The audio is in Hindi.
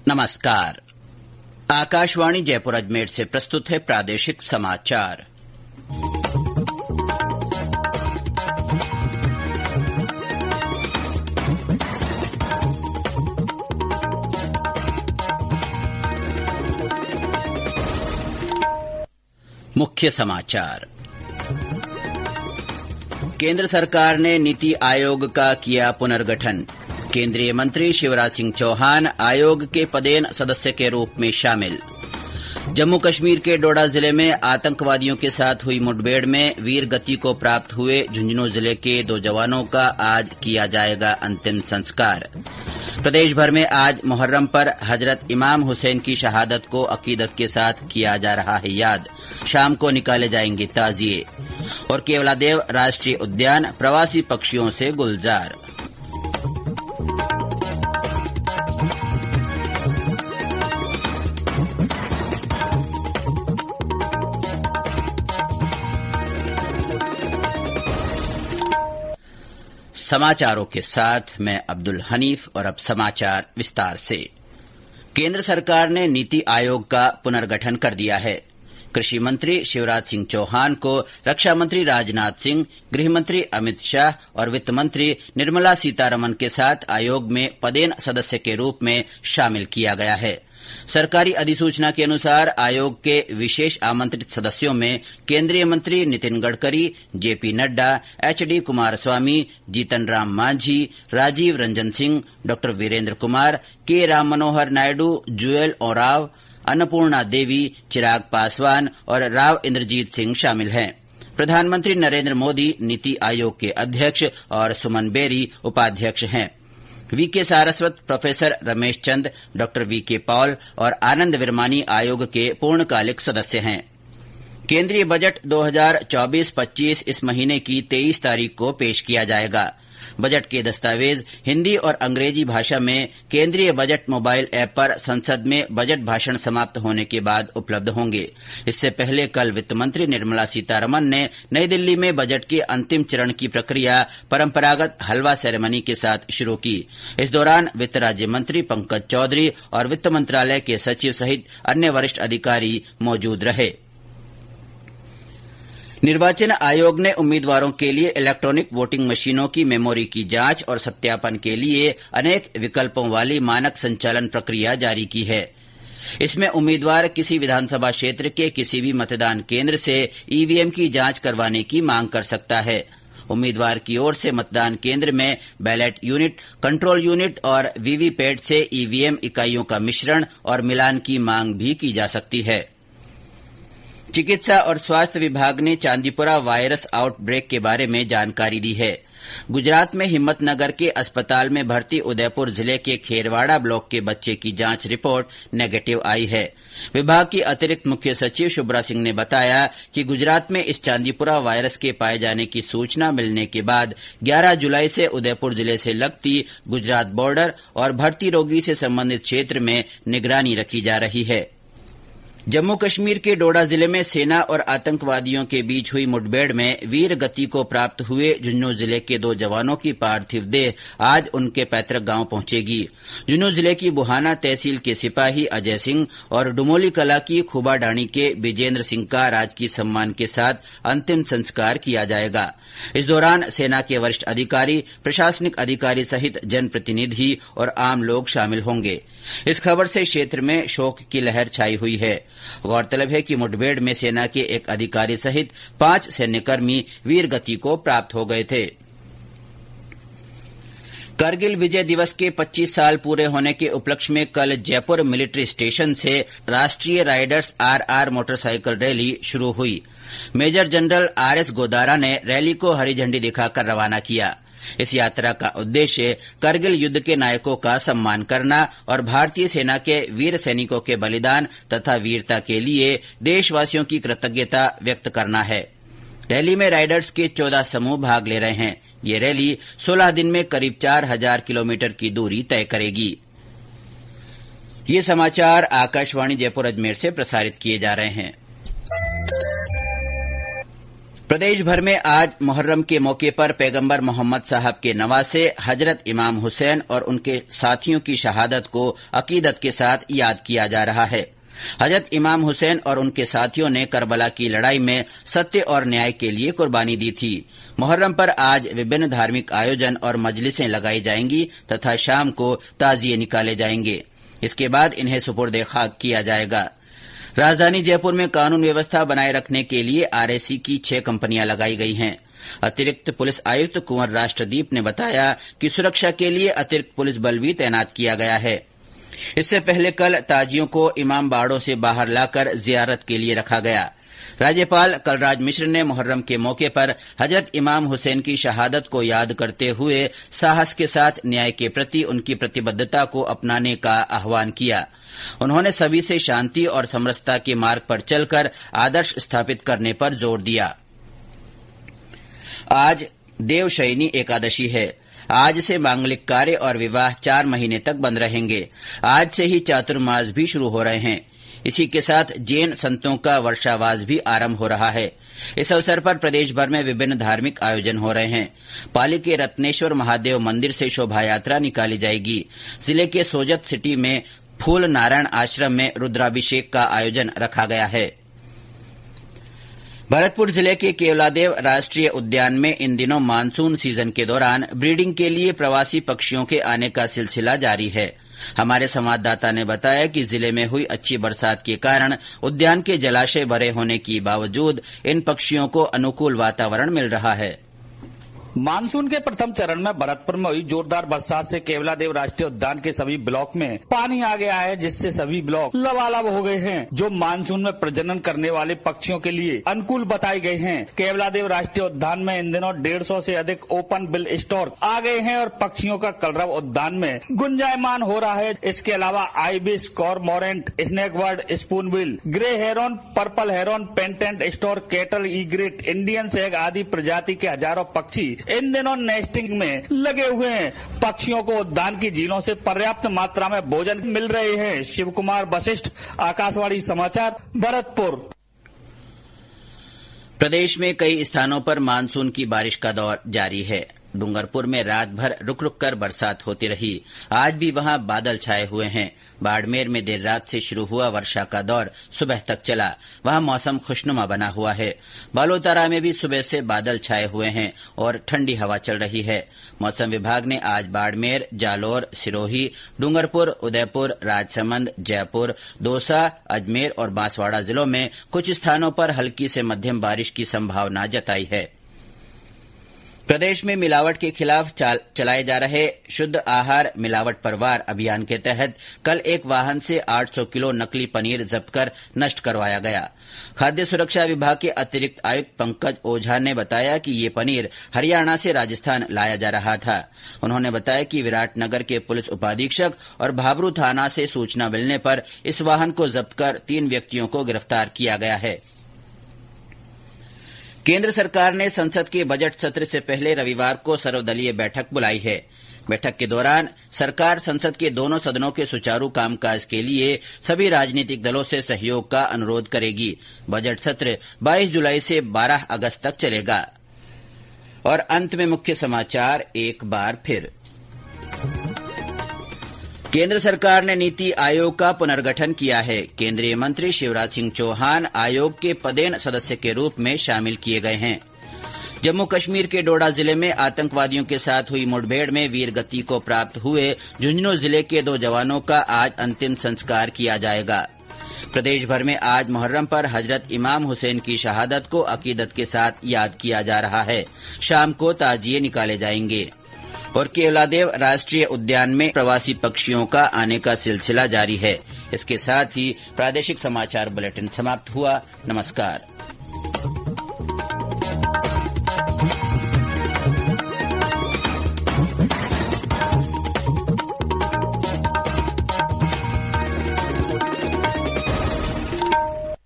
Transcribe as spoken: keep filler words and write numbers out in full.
नमस्कार। आकाशवाणी जयपुर अजमेर से प्रस्तुत है प्रादेशिक समाचार। मुख्य समाचार। केंद्र सरकार ने नीति आयोग का किया पुनर्गठन। केंद्रीय मंत्री शिवराज सिंह चौहान आयोग के पदेन सदस्य के रूप में शामिल। जम्मू कश्मीर के डोडा जिले में आतंकवादियों के साथ हुई मुठभेड़ में वीर गति को प्राप्त हुए झुंझुनू जिले के दो जवानों का आज किया जाएगा अंतिम संस्कार। प्रदेश भर में आज मुहर्रम पर हजरत इमाम हुसैन की शहादत को अकीदत के साथ किया जा रहा है याद। शाम को निकाले जाएंगे ताजिए। और केवलादेव राष्ट्रीय उद्यान प्रवासी पक्षियों से गुलजार। समाचारों के साथ मैं अब्दुल हनीफ और अब समाचार विस्तार से। केंद्र सरकार ने नीति आयोग का पुनर्गठन कर दिया है। कृषि मंत्री शिवराज सिंह चौहान को रक्षा मंत्री राजनाथ सिंह, गृह मंत्री अमित शाह और वित्त मंत्री निर्मला सीतारमण के साथ आयोग में पदेन सदस्य के रूप में शामिल किया गया है। सरकारी अधिसूचना के अनुसार आयोग के विशेष आमंत्रित सदस्यों में केंद्रीय मंत्री नितिन गडकरी, जेपी नड्डा, एचडी कुमारस्वामी, जीतन राम मांझी, राजीव रंजन सिंह, डॉ वीरेंद्र कुमार, के राम मनोहर नायडू, जुएल ओराव, अन्नपूर्णा देवी, चिराग पासवान और राव इंद्रजीत सिंह शामिल हैं। प्रधानमंत्री नरेंद्र मोदी नीति आयोग के अध्यक्ष और सुमन बेरी उपाध्यक्ष हैं। वीके सारस्वत, प्रोफेसर रमेश चंद, डॉ वीके पॉल और आनंद विरमानी आयोग के पूर्णकालिक सदस्य हैं। केंद्रीय बजट दो हज़ार चौबीस पच्चीस इस महीने की तेईस तारीख को पेश किया जाएगा। बजट के दस्तावेज हिन्दी और अंग्रेजी भाषा में केंद्रीय बजट मोबाइल ऐप पर संसद में बजट भाषण समाप्त होने के बाद उपलब्ध होंगे। इससे पहले कल वित्त मंत्री निर्मला सीतारमण ने नई दिल्ली में बजट के अंतिम चरण की प्रक्रिया परंपरागत हलवा सेरेमनी के साथ शुरू की। इस दौरान वित्त राज्य मंत्री पंकज चौधरी और वित्त मंत्रालय के सचिव सहित अन्य वरिष्ठ अधिकारी मौजूद रहे। निर्वाचन आयोग ने उम्मीदवारों के लिए इलेक्ट्रॉनिक वोटिंग मशीनों की मेमोरी की जांच और सत्यापन के लिए अनेक विकल्पों वाली मानक संचालन प्रक्रिया जारी की है। इसमें उम्मीदवार किसी विधानसभा क्षेत्र के किसी भी मतदान केंद्र से ईवीएम की जांच करवाने की मांग कर सकता है। उम्मीदवार की ओर से मतदान केंद्र में बैलेट यूनिट, कंट्रोल यूनिट और वीवीपैट से ईवीएम इकाइयों का मिश्रण और मिलान की मांग भी की जा सकती है। चिकित्सा और स्वास्थ्य विभाग ने चांदीपुरा वायरस आउटब्रेक के बारे में जानकारी दी है। गुजरात में हिम्मतनगर के अस्पताल में भर्ती उदयपुर जिले के खेरवाड़ा ब्लॉक के बच्चे की जांच रिपोर्ट नेगेटिव आई है। विभाग की अतिरिक्त मुख्य सचिव शुभ्रा सिंह ने बताया कि गुजरात में इस चांदीपुरा वायरस के पाए जाने की सूचना मिलने के बाद ग्यारह जुलाई से उदयपुर जिले से लगती गुजरात बॉर्डर और भर्ती रोगी से संबंधित क्षेत्र में निगरानी रखी जा रही है। जम्मू कश्मीर के डोडा जिले में सेना और आतंकवादियों के बीच हुई मुठभेड़ में वीर गति को प्राप्त हुए झुंझुनू जिले के दो जवानों की पार्थिव देह आज उनके पैतृक गांव पहुंचेगी। झुंझुनू जिले की बुहाना तहसील के सिपाही अजय सिंह और डुमोली कला की खुबाडाणी के विजेंद्र सिंह का राजकीय सम्मान के साथ अंतिम संस्कार किया जाएगा। इस दौरान सेना के वरिष्ठ अधिकारी, प्रशासनिक अधिकारी सहित जनप्रतिनिधि और आम लोग शामिल होंगे। इस खबर से क्षेत्र में शोक की लहर छाई हुई है। गौरतलब है कि मुठभेड़ में सेना के एक अधिकारी सहित पांच सैन्यकर्मी वीर गति को प्राप्त हो गए थे। करगिल विजय दिवस के पच्चीस साल पूरे होने के उपलक्ष्य में कल जयपुर मिलिट्री स्टेशन से राष्ट्रीय राइडर्स आरआर मोटरसाइकिल रैली शुरू हुई। मेजर जनरल आरएस गोदारा ने रैली को हरी झंडी दिखाकर रवाना किया। इस यात्रा का उद्देश्य करगिल युद्ध के नायकों का सम्मान करना और भारतीय सेना के वीर सैनिकों के बलिदान तथा वीरता के लिए देशवासियों की कृतज्ञता व्यक्त करना है। रैली में राइडर्स के चौदह समूह भाग ले रहे हैं। ये रैली सोलह दिन में करीब चार हजार किलोमीटर की दूरी तय करेगी। ये समाचार आकाशवाणी जयपुर अजमेर से प्रसारित किए जा रहे हैं। प्रदेश भर में आज मुहर्रम के मौके पर पैगंबर मोहम्मद साहब के नवासे हजरत इमाम हुसैन और उनके साथियों की शहादत को अकीदत के साथ याद किया जा रहा है। हजरत इमाम हुसैन और उनके साथियों ने करबला की लड़ाई में सत्य और न्याय के लिए कुर्बानी दी थी। मुहर्रम पर आज विभिन्न धार्मिक आयोजन और मजलिसें लगाई जाएंगी तथा शाम को ताजिए निकाले जाएंगे। इसके बाद इन्हें सुपुर्द खाक किया जाएगा। राजधानी जयपुर में कानून व्यवस्था बनाए रखने के लिए आरएसी की छह कंपनियां लगाई गई हैं। अतिरिक्त पुलिस आयुक्त कुंवर राष्ट्रदीप ने बताया कि सुरक्षा के लिए अतिरिक्त पुलिस बल भी तैनात किया गया है। इससे पहले कल ताजियों को इमाम बाड़ों से बाहर लाकर जियारत के लिए रखा गया। राज्यपाल कलराज मिश्र ने मुहर्रम के मौके पर हजरत इमाम हुसैन की शहादत को याद करते हुए साहस के साथ न्याय के प्रति उनकी प्रतिबद्धता को अपनाने का आह्वान किया। उन्होंने सभी से शांति और समरसता के मार्ग पर चलकर आदर्श स्थापित करने पर जोर दिया। आज देवशयनी एकादशी है। आज से मांगलिक कार्य और विवाह चार महीने तक बंद रहेंगे। आज से ही चातुर्मास भी शुरू हो रहे हैं। इसी के साथ जैन संतों का वर्षावास भी आरंभ हो रहा है। इस अवसर पर प्रदेश भर में विभिन्न धार्मिक आयोजन हो रहे हैं। पाली के रत्नेश्वर महादेव मंदिर से शोभा यात्रा निकाली जाएगी। जिले के सोजत सिटी में फूल नारायण आश्रम में रुद्राभिषेक का आयोजन रखा गया है। भरतपुर जिले के केवलादेव राष्ट्रीय उद्यान में इन दिनों मानसून सीजन के दौरान ब्रीडिंग के लिए प्रवासी पक्षियों के आने का सिलसिला जारी है। हमारे संवाददाता ने बताया कि जिले में हुई अच्छी बरसात के कारण उद्यान के जलाशय भरे होने के बावजूद इन पक्षियों को अनुकूल वातावरण मिल रहा है। मानसून के प्रथम चरण में भरतपुर में हुई जोरदार बरसात से केवलादेव राष्ट्रीय उद्यान के सभी ब्लॉक में पानी आ गया है, जिससे सभी ब्लॉक लबालब हो गए हैं, जो मानसून में प्रजनन करने वाले पक्षियों के लिए अनुकूल बताए गए हैं। केवलादेव राष्ट्रीय उद्यान में इन दिनों डेढ़ सौ से अधिक ओपन बिल स्टोर आ गए हैं और पक्षियों का कलरव उद्यान में गुंजायमान हो रहा है। इसके अलावा ibis, cormorant, snake bird, spoon bill, grey heron, purple heron, painted stork, cattle, egret, Indian shag आदि प्रजाति के हजारों पक्षी इन दिनों नेस्टिंग में लगे हुए हैं। पक्षियों को उद्यान की झीलों से पर्याप्त मात्रा में भोजन मिल रहे हैं। शिव कुमार वशिष्ठ, आकाशवाणी समाचार, भरतपुर। प्रदेश में कई स्थानों पर मानसून की बारिश का दौर जारी है। डूंगरपुर में रात भर रुक रुक कर बरसात होती रही। आज भी वहां बादल छाए हुए हैं। बाड़मेर में देर रात से शुरू हुआ वर्षा का दौर सुबह तक चला। वहां मौसम खुशनुमा बना हुआ है। बालोतारा में भी सुबह से बादल छाए हुए हैं और ठंडी हवा चल रही है। मौसम विभाग ने आज बाड़मेर, जालोर, सिरोही, डूंगरपुर, उदयपुर, राजसमंद, जयपुर, दौसा, अजमेर और बांसवाड़ा जिलों में कुछ स्थानों पर हल्की से मध्यम बारिश की संभावना जताई है। प्रदेश में मिलावट के खिलाफ चलाए जा रहे शुद्ध आहार मिलावट पर वार अभियान के तहत कल एक वाहन से आठ सौ किलो नकली पनीर जब्त कर नष्ट करवाया गया। खाद्य सुरक्षा विभाग के अतिरिक्त आयुक्त पंकज ओझा ने बताया कि ये पनीर हरियाणा से राजस्थान लाया जा रहा था। उन्होंने बताया कि विराटनगर के पुलिस उपाधीक्षक और भाबरू थाना से सूचना मिलने पर इस वाहन को जब्त कर तीन व्यक्तियों को गिरफ्तार किया गया है। केंद्र सरकार ने संसद के बजट सत्र से पहले रविवार को सर्वदलीय बैठक बुलाई है। बैठक के दौरान सरकार संसद के दोनों सदनों के सुचारू कामकाज के लिए सभी राजनीतिक दलों से सहयोग का अनुरोध करेगी। बजट सत्र बाईस जुलाई से बारह अगस्त तक चलेगा। और अंत में मुख्य समाचार एक बार फिर। केंद्र सरकार ने नीति आयोग का पुनर्गठन किया है। केंद्रीय मंत्री शिवराज सिंह चौहान आयोग के पदेन सदस्य के रूप में शामिल किए गए हैं। जम्मू कश्मीर के डोडा जिले में आतंकवादियों के साथ हुई मुठभेड़ में वीर गति को प्राप्त हुए झुंझुनू जिले के दो जवानों का आज अंतिम संस्कार किया जाएगा। प्रदेश भर में आज मुहर्रम पर हजरत इमाम हुसैन की शहादत को अकीदत के साथ याद किया जा रहा है। शाम को ताजिए निकाले जाएंगे। और केवलादेव राष्ट्रीय उद्यान में प्रवासी पक्षियों का आने का सिलसिला जारी है। इसके साथ ही प्रादेशिक समाचार बुलेटिन समाप्त हुआ। नमस्कार।